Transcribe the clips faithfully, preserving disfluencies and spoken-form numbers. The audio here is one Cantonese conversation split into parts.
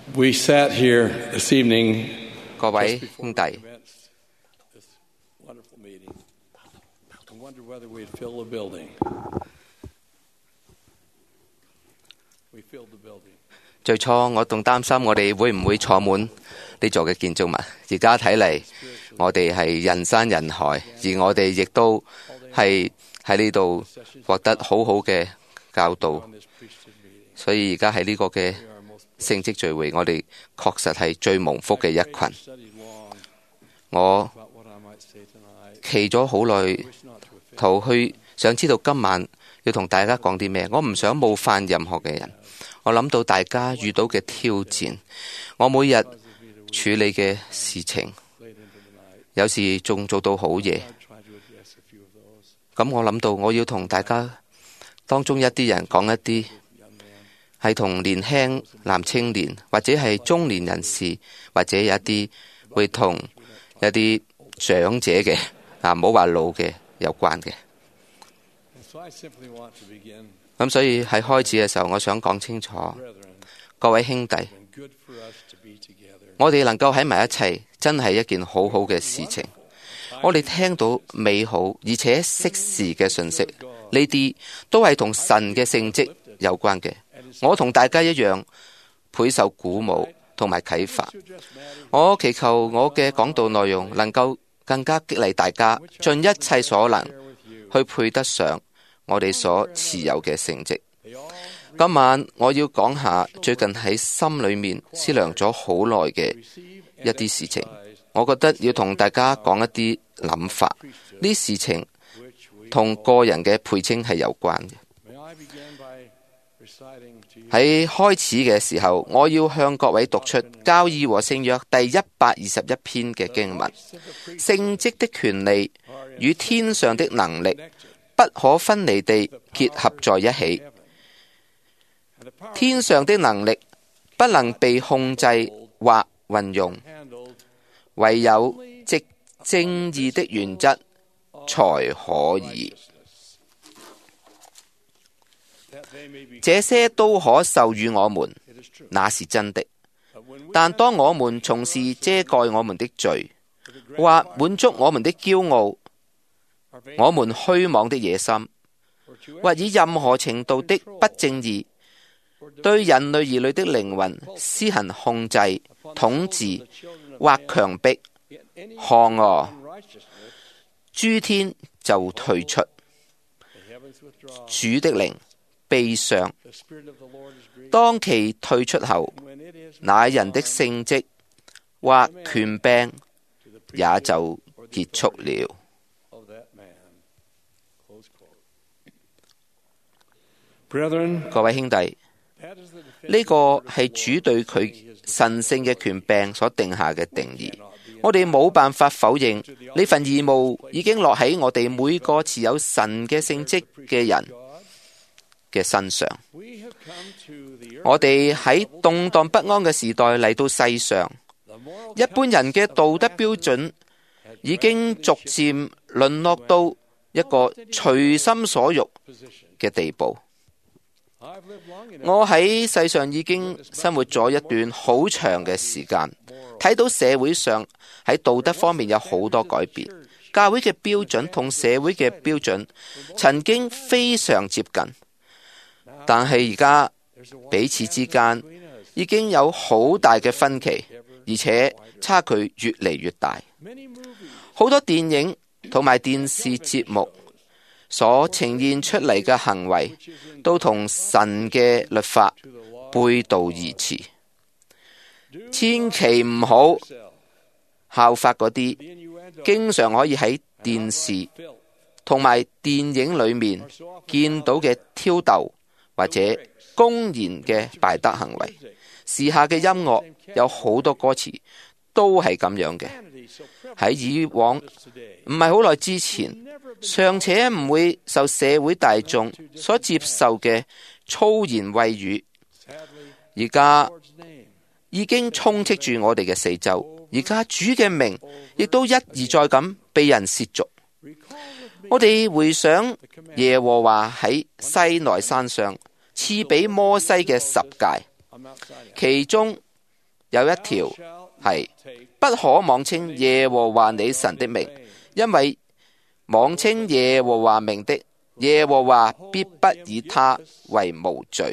We sat here this evening, 各位兄弟， this wonderful meeting, and wondered whether we'd fill the building. We filled the building. 最初我仲擔心我哋會唔會坐滿呢座嘅建築物，而家睇嚟我哋係人山人海，而我哋亦都係喺呢度獲得好好嘅教導，所以而家喺呢個嘅聖職聚會，我哋確實係最蒙福嘅一群。我企咗好耐，圖去想知道今晚要同大家講啲咩。我唔想冒犯任何嘅人。我諗到大家遇到嘅挑戰，我每日處理嘅事情，有時仲做到好夜。咁我諗到我要同大家當中一啲人講一啲係同年輕男青年或者係中年人士，或者有一啲會同一啲長者嘅啊，唔好話老嘅有關嘅。咁所以喺開始嘅時候，我想講清楚，各位兄弟，我哋能夠喺埋一齊，真係一件好好嘅事情。我哋聽到美好而且適時嘅信息，呢啲都係同神嘅聖職有關嘅。我同大家一樣，倍受鼓舞同埋啟發。我祈求我嘅講道內容能夠更加激勵大家，盡一切所能去配得上我哋所持有嘅聖職。今晚我要講下最近喺心裏面思量咗好耐嘅一啲事情，我覺得要同大家講一啲諗法。呢事情同個人嘅配稱係有關嘅。喺開始嘅時候，我要向各位讀出教義和聖約第一百二十一篇嘅經文。聖職的權利與天上的能力不可分離地結合在一起。天上的能力不能被控制或運用，唯有藉正義的原則才可以。這些都可授予我們，那是真的。但當我們從事遮蓋我們的罪，或滿足我們的驕傲，我們虛妄的野心，或以任何程度的不正義，對人類兒女的靈魂施行控制、統治或強迫，看啊，諸天就退出。主的靈悲傷，當其退出後，那人的聖職或權柄也就結束了。各位兄弟，呢個係主對佢神聖嘅權柄所定下嘅定義。我哋冇辦法否認呢份義務已經落喺我哋每個持有神嘅聖職嘅人嘅身上。我哋喺動盪不安嘅時代嚟到世上，一般人嘅道德標準已經逐漸淪落到一個隨心所欲嘅地步。我喺世上已經生活咗一段好長嘅時間，睇到社會上喺道德方面有好多改變。教會嘅標準同社會嘅標準曾經非常接近，但係而家彼此之間已經有好大嘅分歧，而且差距越嚟越大。好多電影同埋電視節目所呈現出嚟嘅行為都同神嘅律法背道而馳。千祈唔好效法嗰啲經常可以喺電視同埋電影裏面見到嘅挑逗或者公然嘅敗德行為。時下嘅音樂有好多歌詞都係咁樣嘅。喺以往唔係好耐之前，尚且唔會受社會大眾所接受嘅粗言穢語，而家已經充斥住我哋嘅四周。而家主嘅名亦都一而再咁被人褻瀆。我哋回想耶和華喺西奈山上賜俾摩西嘅十誡，其中有一條係不可妄稱耶和華你神的名，因為妄稱耶和華名的，耶和華必不以他為無罪。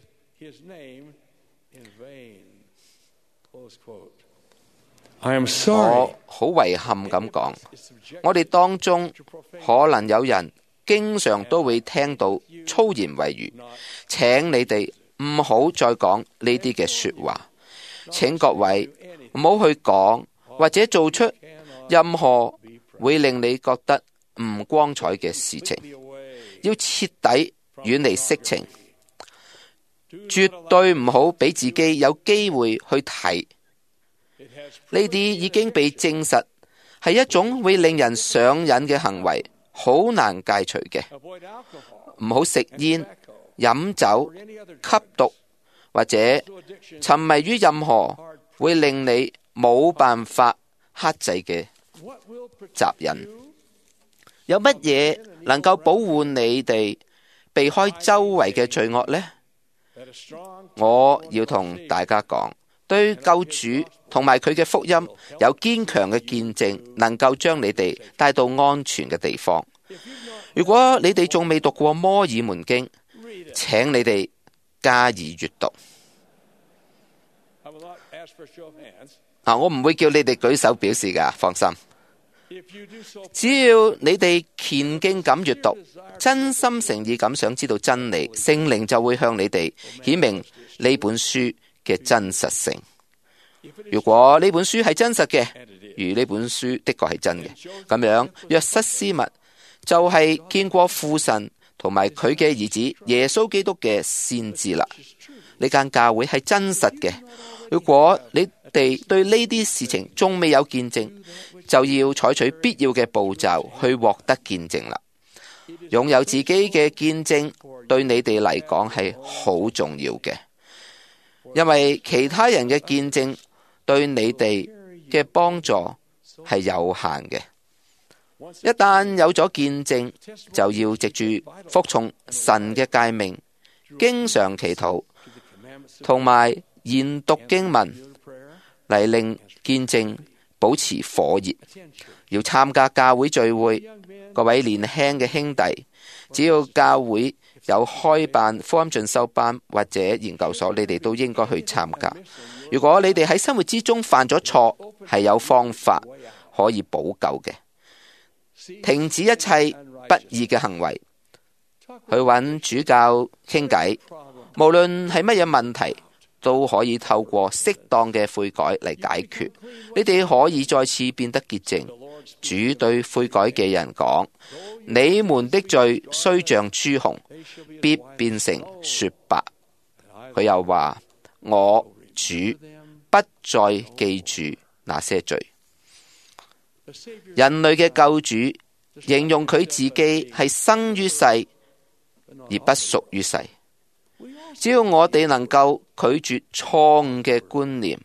我好遺憾咁講，我哋當中可能有人經常都會聽到粗言穢語，請你哋唔好再講呢啲嘅說話，請各位唔好去講或者做出任何會令你覺得唔光彩嘅事情，要徹底遠離色情，絕對唔好俾自己有機會去提。呢啲已經被證實係一種會令人上癮嘅行為，好難戒除嘅。唔好食煙、飲酒、吸毒或者沉迷於任何會令你冇辦法克制嘅雜癮。有乜嘢能夠保護你哋避開周圍嘅罪惡呢？我要同大家講，對救主同埋佢嘅福音有堅強嘅見證，能夠將你哋帶到安全嘅地方。如果你哋仲未讀過摩爾門經，請你哋加以閱讀。啊，我唔會叫你哋舉手表示㗎，放心。只要你哋虔敬咁閱讀，真心誠意咁想知道真理，聖靈就會向你哋顯明呢本書嘅真實性。如果呢本書係真實嘅，如呢本書的確係真嘅，咁樣約瑟斯密就係見過父神同埋佢嘅兒子耶穌基督嘅先知啦。呢間教會係真實嘅。如果你哋對呢啲事情仲未有見證，就要採取必要嘅步驟去獲得見證啦。擁有自己嘅見證對你哋嚟講係好重要嘅，因為其他人嘅見證對你哋嘅幫助係有限嘅。一旦有咗見證，就要藉住服從神嘅誡命，經常祈禱，同埋研讀經文嚟令見證保持火熱。要參加教會聚會，各位年輕嘅兄弟，只要教會有開辦福音進修班或者研究所，你哋都應該去參加。如果你哋喺生活之中犯咗錯，係有方法可以補救嘅。停止一切不義嘅行為，去揾主教傾偈，無論係乜嘢問題，都可以透過適當嘅悔改嚟解決。你哋可以再次變得潔淨。主對悔改嘅人講：你們的罪雖像朱紅，必變成雪白。佢又話：我主不再記住那些罪。人類嘅救主形容佢自己係生於世而不屬於世。只要我哋能夠拒絕錯誤嘅觀念，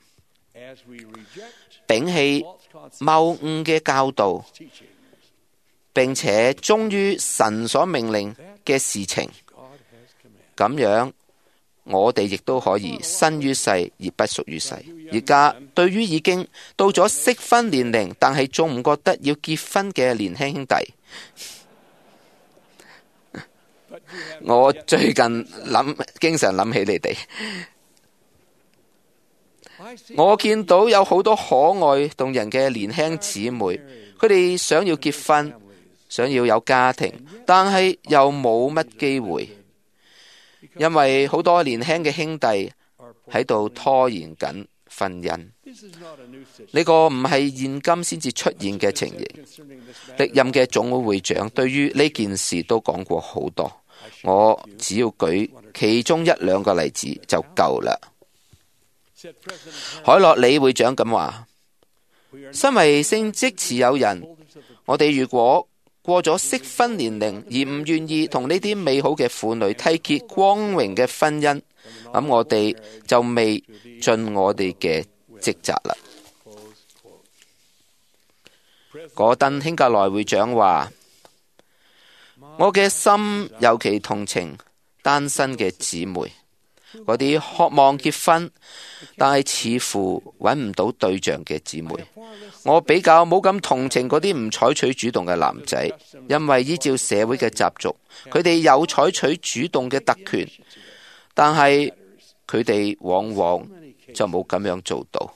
摒棄謬誤嘅教導，並且忠於神所命令嘅事情，咁樣我哋亦都可以生於世而不屬於世。而家對於已經到咗適婚年齡但係仲唔覺得要結婚嘅年輕兄弟，我最近諗，經常諗起你哋。我見到有好多可愛動人嘅年輕姊妹，佢哋想要結婚，想要有家庭，但係又冇乜機會，因為好多年輕嘅兄弟喺度拖延緊婚姻。呢個唔係現今先至出現嘅情形。歷任嘅總會會長對於呢件事都講過好多，我只要舉其中一兩個例子就夠啦。海洛理會長咁話：身為聖職持有人，我哋如果過咗適婚年齡而唔願意同呢啲美好嘅婦女締結光榮嘅婚姻，咁我哋就未盡我哋嘅職責啦。果登興格萊會長話：我嘅心尤其同情單身嘅姊妹， 嗰啲渴望結婚但係似乎揾唔到對象嘅姊妹。我比較冇咁同情嗰啲唔採取主動嘅男仔，因為依照社會嘅習俗，佢哋有採取主動嘅特權，但係佢哋往往就冇咁樣做到。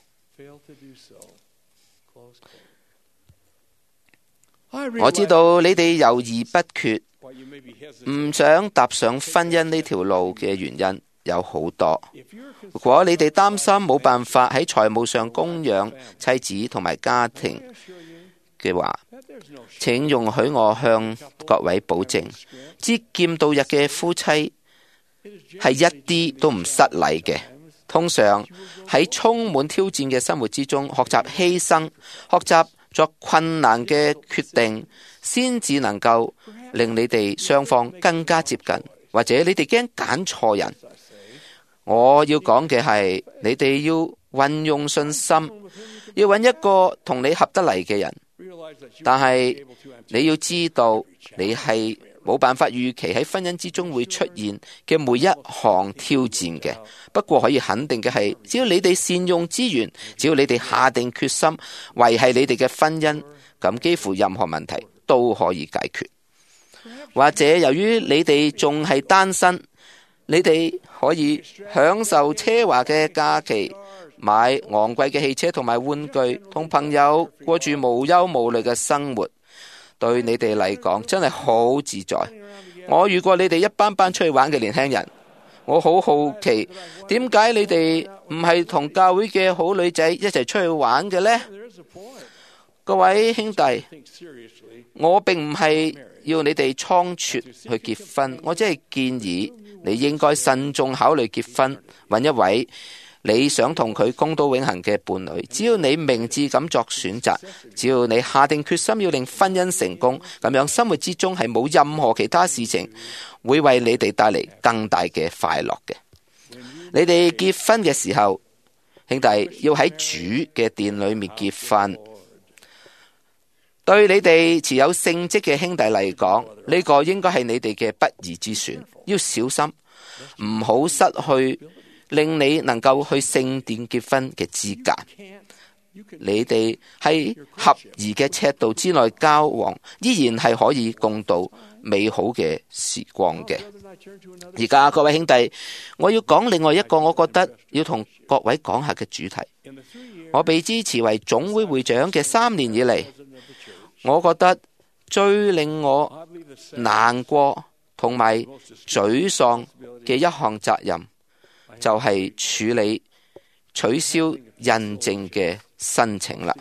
我知道你哋猶豫不決，唔想踏上婚姻呢條路嘅原因有好多。如果你哋擔心冇辦法喺財務上供養妻子同埋家庭嘅話，請容許我向各位保證，節儉度日嘅夫妻係一啲都唔失禮嘅。通常喺充滿挑戰嘅生活之中，學習犧牲，學習作困難嘅決定，先至能夠令你哋雙方更加接近。或者你哋驚揀錯人，我要講嘅係，你哋要運用信心，要揾一個同你合得嚟嘅人。但係你要知道，你係冇辦法預期喺婚姻之中會出現嘅每一項挑戰嘅。不過可以肯定嘅係，只要你哋善用資源，只要你哋下定決心維繫你哋嘅婚姻，咁幾乎任何問題都可以解決。或者由於你哋仲係單身，你哋可以享受奢華嘅假期，買昂貴嘅汽車同埋玩具，同朋友過住無憂無慮嘅生活。對你哋嚟講真係好自在。我遇過你哋一班班出去玩嘅年輕人，我好好奇點解你哋唔係同教會嘅好女仔一齊出去玩嘅呢？各位兄弟，我並唔係要你哋倉促去結婚，我只係建議你應該慎重考慮結婚，揾一位你想同佢共度永恆嘅伴侶。只要你明智咁作選擇，只要你下定決心要令婚姻成功，咁樣生活之中係冇任何其他事情會為你哋帶嚟更大嘅快樂嘅。你哋結婚嘅時候，兄弟要喺主嘅殿裏面結婚。對你哋持有聖職嘅兄弟嚟講，呢個應該係你哋嘅不二之選。要小心，唔好失去令你能夠去聖殿結婚嘅資格。你哋喺合宜嘅尺度之內交往，依然係可以共度美好嘅時光嘅。而家各位兄弟，我要講另外一個我覺得要同各位講下嘅主題。我被支持為總會會長嘅三年以嚟，我覺得最令我難過同埋沮喪嘅一項責任，就係處理取消印證嘅申請啦。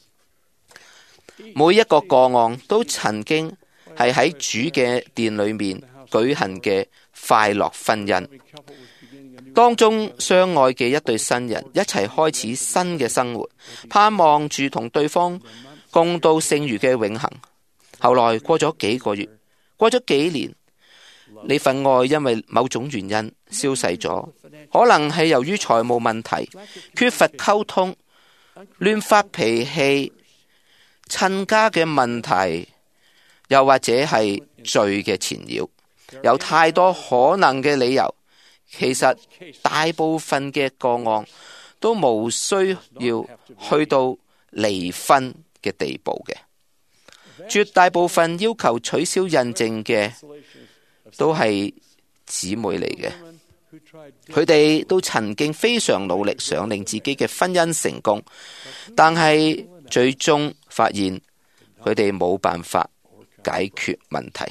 每一個個案都曾經係喺主嘅殿裏面舉行嘅快樂婚姻，當中相愛嘅一對新人一齊開始新嘅生活，盼望住同對方共度剩餘嘅永恆。後來過咗幾個月，過咗幾年，呢份愛因為某種原因消逝咗，可能係由於財務問題、缺乏溝通、亂發脾氣、親家嘅問題，又或者係罪嘅纏繞，有太多可能嘅理由。其實大部分嘅個案都無需要去到離婚嘅地步嘅，絕大部分要求取消印證嘅都係姊妹嚟嘅，佢哋都曾經非常努力想令自己嘅婚姻成功，但係最終發現佢哋冇辦法解決問題。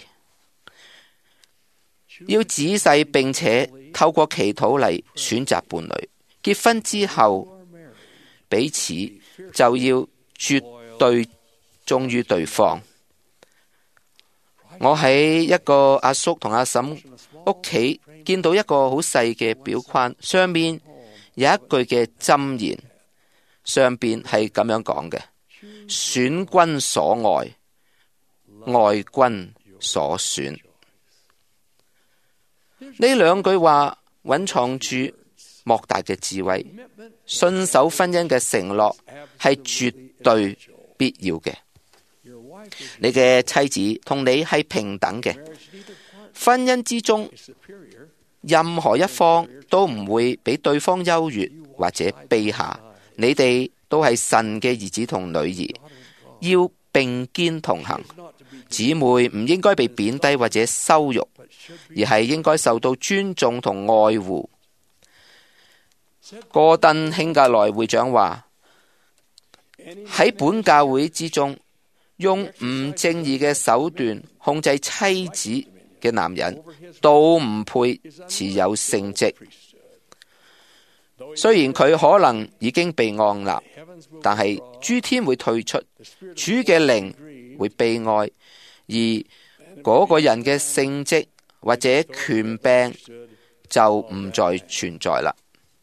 要仔細並且透過祈禱嚟選擇伴侶，結婚之後彼此就要絕對忠於對方。我喺一個阿叔同阿嬸屋企見到一個好細嘅表框，上面有一句嘅箴言，上邊係咁樣講嘅：選君所愛，愛君所選。呢兩句話蘊藏住莫大嘅智慧，信守婚姻嘅承諾係絕對必要嘅。你嘅妻子同你係平等嘅，婚姻之中任何一方都唔會比對方優越或者卑下。你哋都係神嘅兒子同女兒，要並肩同行。姊妹唔應該被貶低或者羞辱，而係應該受到尊重同愛護。戈登興格萊會長話：喺本教會之中，用唔正義嘅手段控制妻子嘅男人，都唔配持有聖職。雖然佢可能已經被按立，但係諸天會退出，主嘅靈會悲哀，而嗰個人嘅聖職或者權柄就唔再存在啦。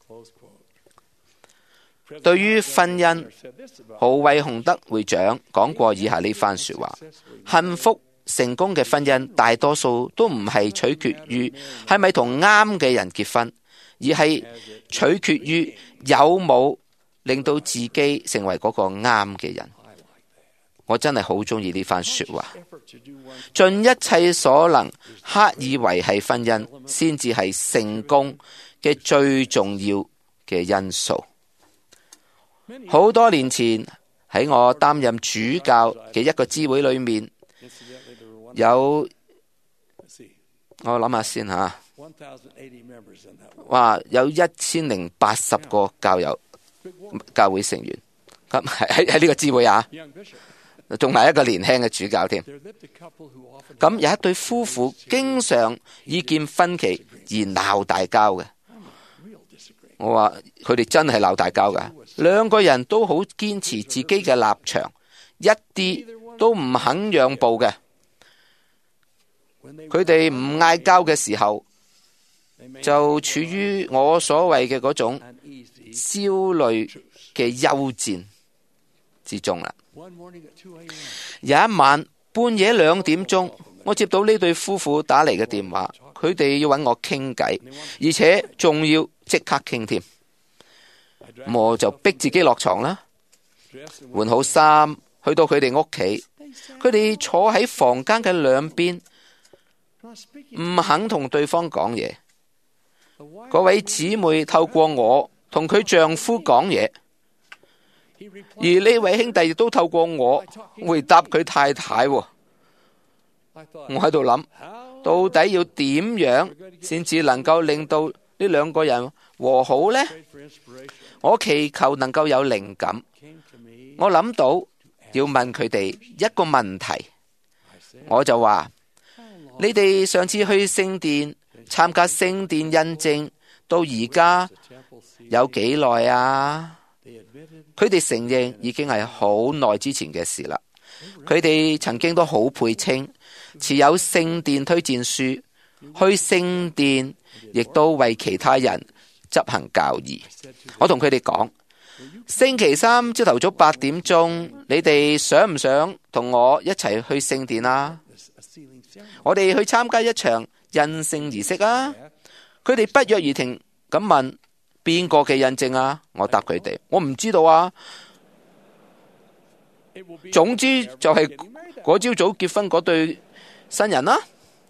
對於婚姻，豪惠洪德會長講過以下呢番說話：幸福成功嘅婚姻大多數都唔係取決於係咪同啱嘅人結婚，而係取決於有冇令到自己成為嗰個啱嘅人。我真係好中意呢番說話。盡一切所能刻意維繫婚姻，先至係成功嘅最重要嘅因素。好多年前喺我擔任主教嘅一個支會裏面，有我諗下先吓，哇，有一千零八十個教友教會成員，咁喺喺呢個支會啊，仲係一個年輕嘅主教添。咁有一對夫婦經常意見分歧而鬧大交嘅。我話佢哋真係鬧大交㗎，兩個人都好堅持自己嘅立場，一啲都唔肯讓步嘅。佢哋唔嗌交嘅時候，就處於我所謂嘅嗰種焦慮嘅休戰之中啦。有一晚半夜兩點鐘，我接到呢對夫婦打嚟嘅電話，佢哋要揾我傾偈，而且仲要即刻傾添。我就逼自己落床啦，換好衫，去到佢哋屋企。佢哋坐喺房間嘅兩邊，唔肯同對方講嘢。嗰位姊妹透過我同佢丈夫講嘢，而呢位兄弟亦都透過我回答佢太太。我喺度諗，到底要點樣先至能夠令到呢兩個人和好呢？我祈求能夠有靈感。我諗到要問佢哋一個問題，我就話：你哋上次去聖殿參加聖殿印證到而家有幾耐啊？佢哋承認已經係好耐之前嘅事啦。佢哋曾經都好配稱，持有聖殿推薦書，去聖殿亦都為其他人執行教義。我同佢哋講，星期三朝頭早八點鐘，你哋想唔想同我一齊去聖殿啊？我哋去參加一場印證儀式啊！佢哋不約而停咁問，邊個嘅印證啊？我答佢哋，我唔知道啊。總之就係嗰朝早結婚嗰對新人啦。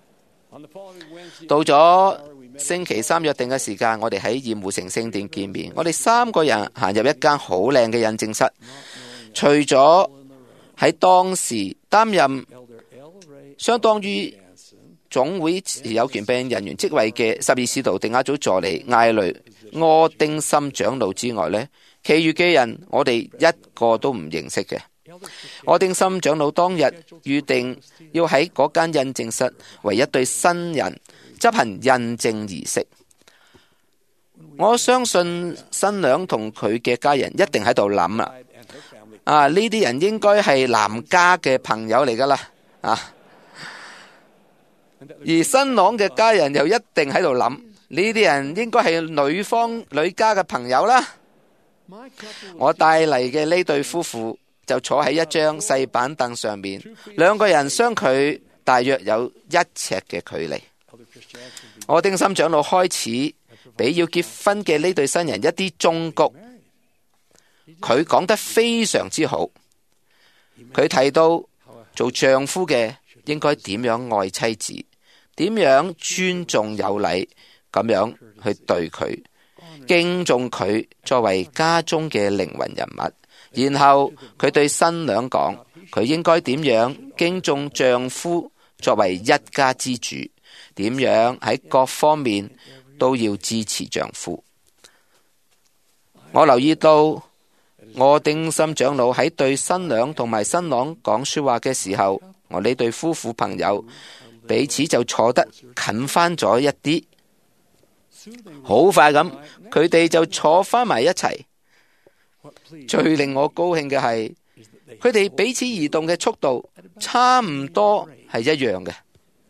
到咗星期三約定嘅時間，我哋喺鹽湖城聖殿見面。我哋三個人行入一間好靚嘅印證室，除咗喺當時擔任相當於總會持有權柄人員職位嘅十二使徒定額組助理艾雷柯丁森長老之外呢，其餘嘅人我哋一個都唔認識嘅。柯丁森長老當日預定要喺嗰間印證室為一對新人執行印證儀式。我相信新娘同佢嘅家人一定喺度諗啦，啊，呢啲人應該係男家嘅朋友嚟噶啦，啊，而新郎嘅家人又一定喺度諗，呢啲人應該係女方女家嘅朋友啦。我帶嚟嘅呢對夫婦就坐喺一張細板凳上面，兩個人相距大約有一尺嘅距離。柯丁森長老開始俾要結婚嘅呢對新人一啲忠告，佢講得非常之好。佢提到做丈夫嘅應該點樣愛妻子，點樣尊重有禮， 咁樣去對佢，敬重佢作為家中嘅靈魂人物。然後佢對新娘講，佢應該點樣敬重丈夫作為一家之主，點樣喺各方面都要支持丈夫。我留意到我丁心長老喺對新娘同埋新郎講說話嘅時候，我呢對夫婦朋友彼此就坐得近翻咗一啲，好快咁佢哋就坐翻埋一齊。最令我高興嘅係，佢哋彼此移動嘅速度差唔多係一樣嘅。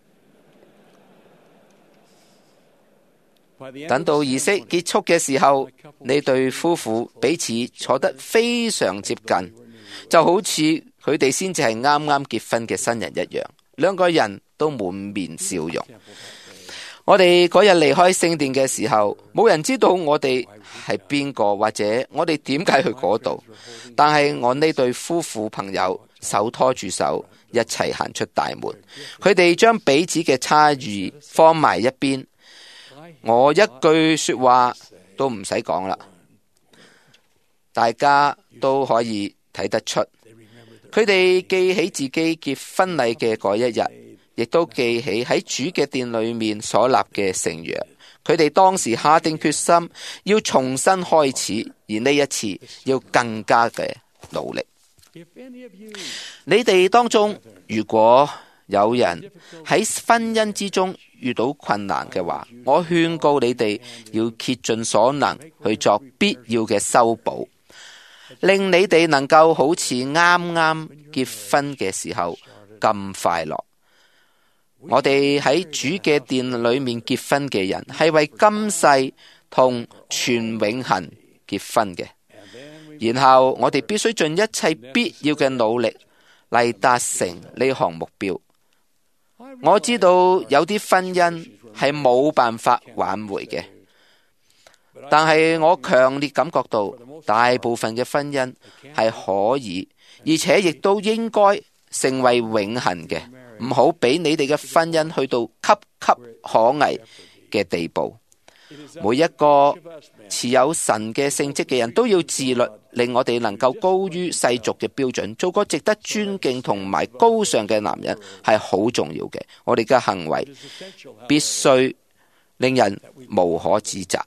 等到儀式結束嘅時候，呢對夫婦彼此坐得非常接近，就好似佢哋先至係啱啱結婚嘅新人一樣，兩個人都滿面笑容。我哋嗰日離開聖殿嘅時候，冇人知道我哋係邊個，或者我哋點解去嗰度。但係我呢對夫婦朋友手拖住手，一齊行出大門。佢哋將彼此嘅差異放埋一邊，我一句說話都唔使講啦，大家都可以睇得出，佢哋記起自己結婚禮嘅嗰一日，亦都記起喺主嘅殿裏面所立嘅聖約。佢哋當時下定決心要重新開始，而呢一次要更加嘅努力。你哋當中如果有人喺婚姻之中遇到困難嘅話，我勸告你哋要竭盡所能去作必要嘅修補，令你哋能夠好似啱啱結婚嘅時候咁快樂。我哋喺主嘅殿裏面結婚嘅人，係為今世同全永恆結婚嘅。然後我哋必須盡一切必要嘅努力嚟達成呢項目標。我知道有啲婚姻係冇辦法挽回嘅，但係我強烈感覺到大部分嘅婚姻係可以，而且亦都應該成為永恆嘅。唔好俾你哋嘅婚姻去到岌岌可危嘅地步。每一個持有神嘅聖職嘅人都要自律，令我哋能夠高於世俗嘅標準，做個值得尊敬同埋高尚嘅男人係好重要嘅。我哋嘅行為必須令人無可指責。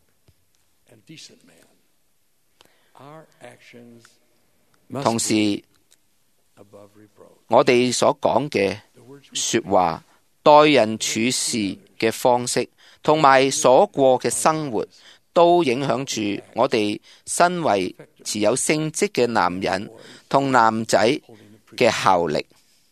同時，我哋所講嘅說話、待人處事嘅方式，同埋所過嘅生活，都影響住我哋身為持有聖職嘅男人同男仔嘅效力。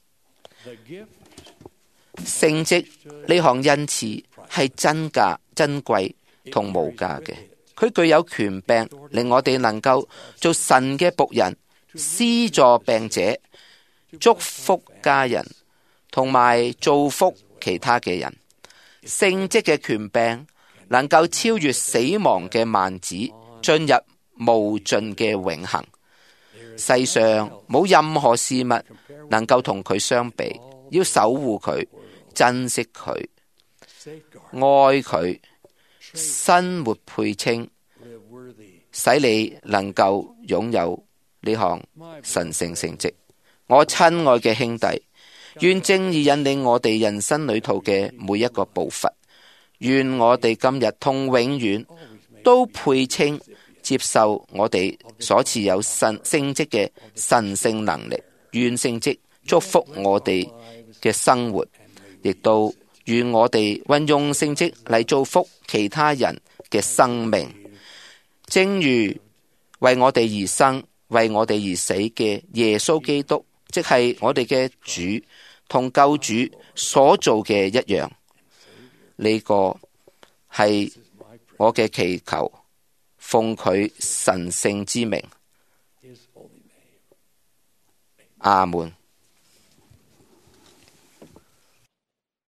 聖職呢項恩賜係真價、珍貴同無價嘅，佢具有權柄，令我哋能夠做神嘅僕人，施助病者，祝福家人，同埋造福其他嘅人。聖職嘅權柄能夠超越死亡嘅幔子，進入無盡嘅永恆。世上冇任何事物能夠同佢相比，要守護佢，珍惜佢，愛佢，生活配稱，使你能夠擁有呢項神聖聖職。我親愛嘅兄弟，願正義引領我哋人生旅途嘅每一個步伐。願我哋今日同永遠都配稱接受我哋所持有神聖職嘅神聖能力。願聖職祝福我哋嘅生活，亦都願我哋運用聖職嚟造福其他人嘅生命。正如為我哋而生、為我哋而死嘅耶穌基督，即係我哋嘅主同救主所做嘅一樣。呢個係我嘅祈求，奉佢神聖之名，阿門。